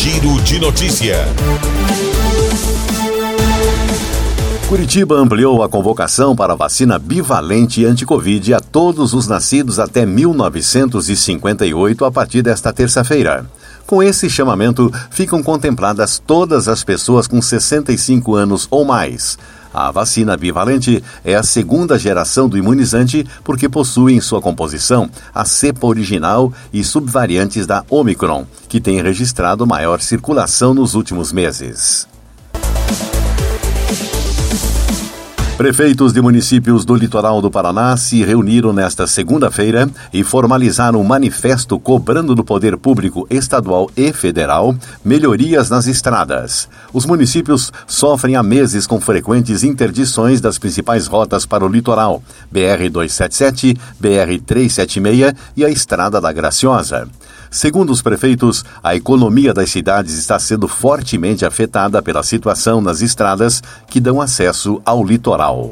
Giro de Notícia. Curitiba ampliou a convocação para a vacina bivalente anti-Covid a todos os nascidos até 1958 a partir desta terça-feira. Com esse chamamento, ficam contempladas todas as pessoas com 65 anos ou mais. A vacina bivalente é a segunda geração do imunizante porque possui em sua composição a cepa original e subvariantes da Omicron, que tem registrado maior circulação nos últimos meses. Prefeitos de municípios do litoral do Paraná se reuniram nesta segunda-feira e formalizaram um manifesto cobrando do poder público estadual e federal melhorias nas estradas. Os municípios sofrem há meses com frequentes interdições das principais rotas para o litoral, BR-277, BR-376 e a Estrada da Graciosa. Segundo os prefeitos, a economia das cidades está sendo fortemente afetada pela situação nas estradas que dão acesso ao litoral.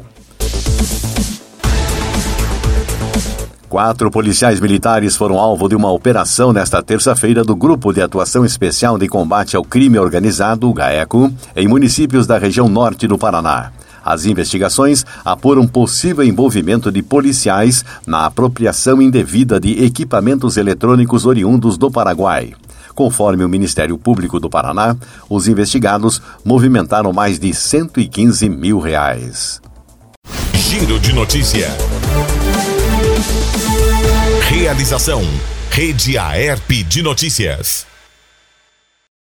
4 policiais militares foram alvo de uma operação nesta terça-feira do Grupo de Atuação Especial de Combate ao Crime Organizado, o GAECO, em municípios da região norte do Paraná. As investigações apuram possível envolvimento de policiais na apropriação indevida de equipamentos eletrônicos oriundos do Paraguai. Conforme o Ministério Público do Paraná, os investigados movimentaram mais de R$115 mil. Giro de Notícia. Realização: Rede Aerp de Notícias.